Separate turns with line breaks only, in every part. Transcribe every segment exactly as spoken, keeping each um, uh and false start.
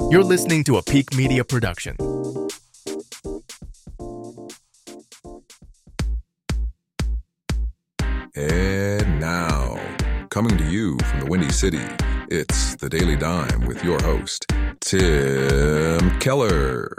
You're listening to a Peak Media production.
And now, coming to you from the Windy City, it's The Daily Dime with your host, Tim Keller.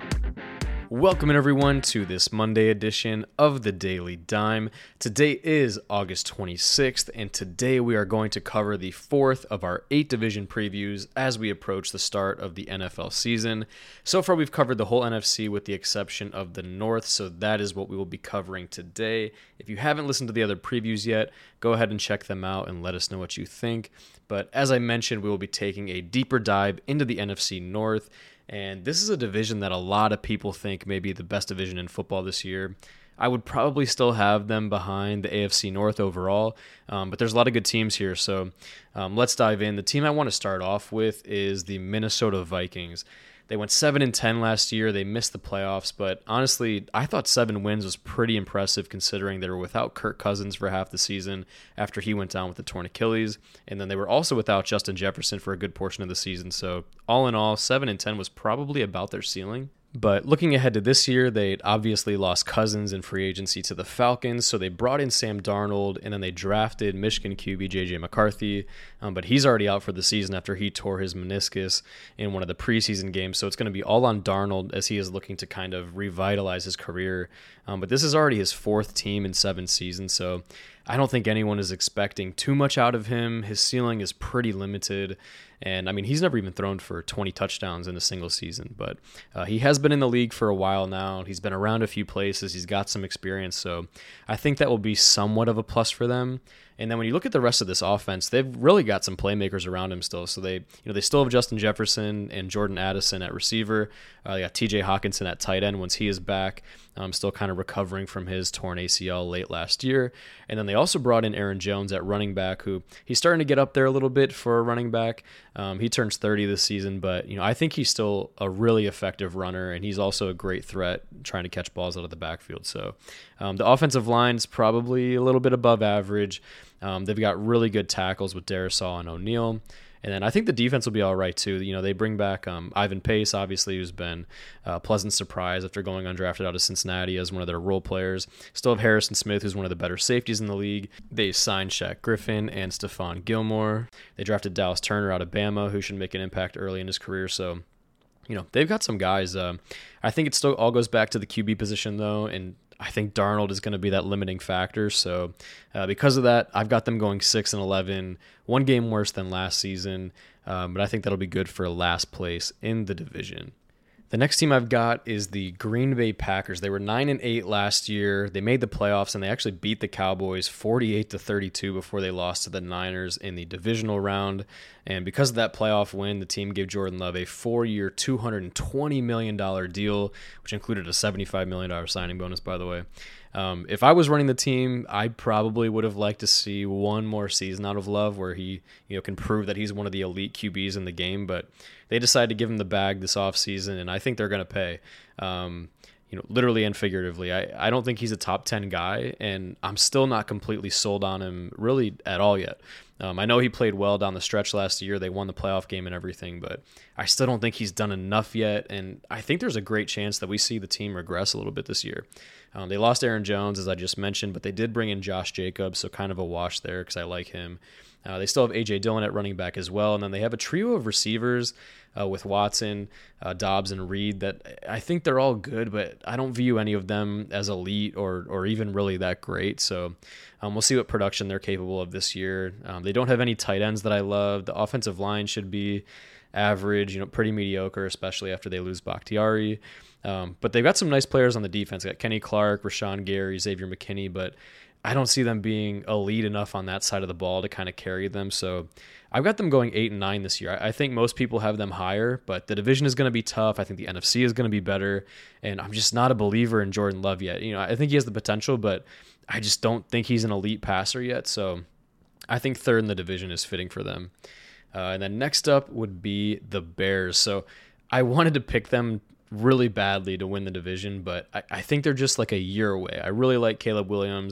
Welcome everyone to this Monday edition of The Daily Dime. Today is August twenty-sixth, and today we are going to cover the fourth of our eight division previews as we approach the start of the N F L season. So far we've covered the whole N F C with the exception of the North, so that is what we will be covering today. If you haven't listened to the other previews yet, go ahead and check them out and let us know what you think. But as I mentioned, we will be taking a deeper dive into the N F C North. And this is a division that a lot of people think may be the best division in football this year. I would probably still have them behind the A F C North overall, um, but there's a lot of good teams here, so um, let's dive in. The team I want to start off with is the Minnesota Vikings. They went seven and ten last year. They missed the playoffs, but honestly, I thought seven wins was pretty impressive considering they were without Kirk Cousins for half the season after he went down with the torn Achilles, and then they were also without Justin Jefferson for a good portion of the season. So all in all, seven and ten was probably about their ceiling. But looking ahead to this year, they obviously lost Cousins in free agency to the Falcons, so they brought in Sam Darnold, and then they drafted Michigan Q B J J McCarthy, um, but he's already out for the season after he tore his meniscus in one of the preseason games, so it's going to be all on Darnold as he is looking to kind of revitalize his career. Um, but this is already his fourth team in seven seasons, so I don't think anyone is expecting too much out of him. His ceiling is pretty limited. And, I mean, he's never even thrown for twenty touchdowns in a single season, but uh, he has been in the league for a while now. He's been around a few places. He's got some experience, so I think that will be somewhat of a plus for them. And then when you look at the rest of this offense, they've really got some playmakers around him still. So they, you know, they still have Justin Jefferson and Jordan Addison at receiver. Uh, they got T J Hawkinson at tight end once he is back. Um, still kind of recovering from his torn A C L late last year. And then they also brought in Aaron Jones at running back, who he's starting to get up there a little bit for a running back. Um, he turns thirty this season, but you know I think he's still a really effective runner, and he's also a great threat trying to catch balls out of the backfield. So um, the offensive line is probably a little bit above average. Um, they've got really good tackles with Darisaw and O'Neal. And then I think the defense will be all right, too. You know, they bring back um, Ivan Pace, obviously, who's been a pleasant surprise after going undrafted out of Cincinnati as one of their role players. Still have Harrison Smith, who's one of the better safeties in the league. They signed Shaq Griffin and Stephon Gilmore. They drafted Dallas Turner out of Bama, who should make an impact early in his career. So, you know, they've got some guys. Um, I think it still all goes back to the Q B position, though, and I think Darnold is going to be that limiting factor. So uh, because of that, I've got them going six and eleven, one game worse than last season, um, but I think that'll be good for last place in the division. The next team I've got is the Green Bay Packers. They were nine and eight last year. They made the playoffs, and they actually beat the Cowboys forty-eight to thirty-two before they lost to the Niners in the divisional round. And because of that playoff win, the team gave Jordan Love a four-year, two hundred twenty million dollars deal, which included a seventy-five million dollars signing bonus, by the way. Um, if I was running the team, I probably would have liked to see one more season out of Love where he, you know, can prove that he's one of the elite Q Bs in the game, but they decided to give him the bag this offseason, and I think they're going to pay, um, you know, literally and figuratively. I, I don't think he's a top ten guy, and I'm still not completely sold on him really at all yet. Um, I know he played well down the stretch last year. They won the playoff game and everything, but I still don't think he's done enough yet, and I think there's a great chance that we see the team regress a little bit this year. Um, they lost Aaron Jones, as I just mentioned, but they did bring in Josh Jacobs, so kind of a wash there because I like him. Uh, they still have A J Dillon at running back as well, and then they have a trio of receivers uh, with Watson, uh, Dobbs, and Reed that I think they're all good, but I don't view any of them as elite or or even really that great. So um, we'll see what production they're capable of this year. Um, they don't have any tight ends that I love. The offensive line should be average, you know, pretty mediocre, especially after they lose Bakhtiari. Um, but they've got some nice players on the defense. They got Kenny Clark, Rashawn Gary, Xavier McKinney, but I don't see them being elite enough on that side of the ball to kind of carry them. So I've got them going eight and nine this year. I think most people have them higher, but the division is going to be tough. I think the N F C is going to be better, and I'm just not a believer in Jordan Love yet. You know, I think he has the potential, but I just don't think he's an elite passer yet. So I think third in the division is fitting for them. Uh, and then next up would be the Bears. So I wanted to pick them really badly to win the division, but I, I think they're just like a year away. I really like Caleb Williams.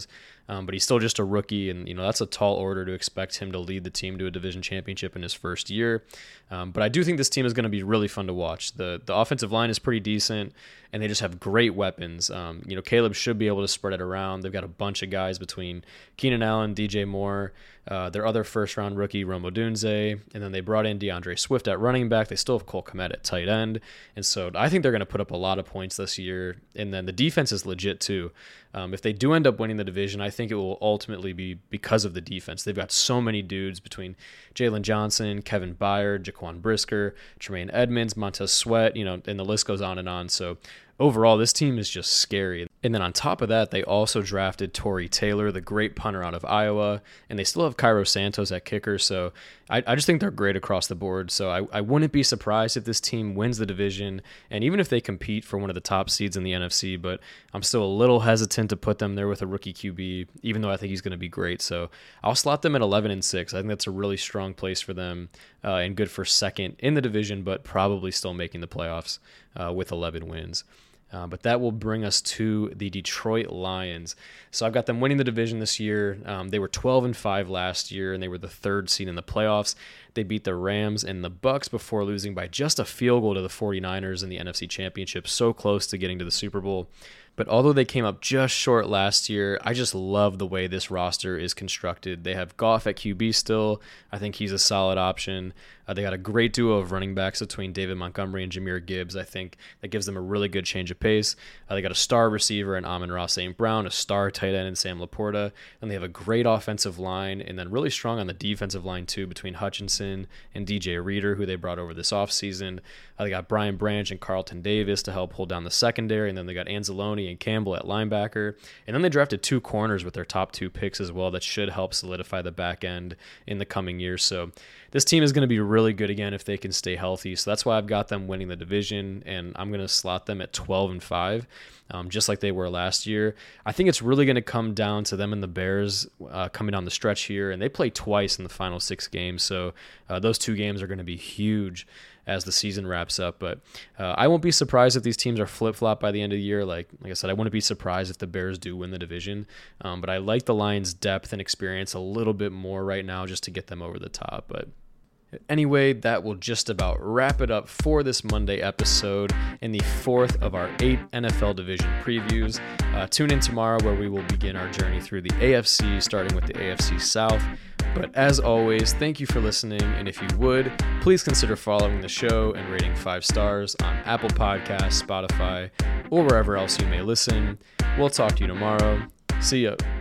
um, but he's still just a rookie, and you know that's a tall order to expect him to lead the team to a division championship in his first year. Um, but I do think this team is going to be really fun to watch. The the offensive line is pretty decent, and they just have great weapons. Um, you know, Caleb should be able to spread it around. They've got a bunch of guys between Keenan Allen, D J Moore, uh, their other first-round rookie, Rome Odunze, and then they brought in DeAndre Swift at running back. They still have Cole Kmet at tight end, and so I think they're going to put up a lot of points this year. And then the defense is legit too. Um, if they do end up winning the division, I think it will ultimately be because of the defense. They've got so many dudes between Jalen Johnson, Kevin Byard, Jaquan Brisker, Tremaine Edmonds, Montez Sweat, you know, and the list goes on and on. So overall, this team is just scary. And then on top of that, they also drafted Torrey Taylor, the great punter out of Iowa, and they still have Cairo Santos at kicker. So I, I just think they're great across the board. So I, I wouldn't be surprised if this team wins the division, and even if they compete for one of the top seeds in the N F C, but I'm still a little hesitant to put them there with a rookie Q B, even though I think he's going to be great. So I'll slot them at eleven and six. I think that's a really strong place for them uh, and good for second in the division, but probably still making the playoffs uh, with eleven wins. Uh, but that will bring us to the Detroit Lions. So I've got them winning the division this year. Um, they were twelve and five last year, and they were the third seed in the playoffs. They beat the Rams and the Bucks before losing by just a field goal to the 49ers in the N F C Championship, so close to getting to the Super Bowl. But although they came up just short last year, I just love the way this roster is constructed. They have Goff at Q B still. I think he's a solid option. Uh, they got a great duo of running backs between David Montgomery and Jahmyr Gibbs. I think that gives them a really good change of pace. Uh, they got a star receiver in Amon-Ra Saint Brown, a star tight end in Sam Laporta, and they have a great offensive line, and then really strong on the defensive line too between Hutchinson and D J Reader, who they brought over this offseason. Uh, they got Brian Branch and Carlton Davis to help hold down the secondary, and then they got Anzalone and Campbell at linebacker. And then they drafted two corners with their top two picks as well that should help solidify the back end in the coming years. So this team is going to be really good again if they can stay healthy. So that's why I've got them winning the division, and I'm going to slot them at twelve and five, um, just like they were last year. I think it's really going to come down to them and the Bears uh, coming down the stretch here, and they play twice in the final six games. So uh, those two games are going to be huge as the season wraps up. But uh, I won't be surprised if these teams are flip-flop by the end of the year. Like like I said, I wouldn't be surprised if the Bears do win the division. Um, but I like the Lions' depth and experience a little bit more right now just to get them over the top. But anyway, that will just about wrap it up for this Monday episode in the fourth of our eight N F L division previews. Uh, tune in tomorrow where we will begin our journey through the A F C, starting with the A F C South. But as always, thank you for listening, and if you would, please consider following the show and rating five stars on Apple Podcasts, Spotify, or wherever else you may listen. We'll talk to you tomorrow. See ya.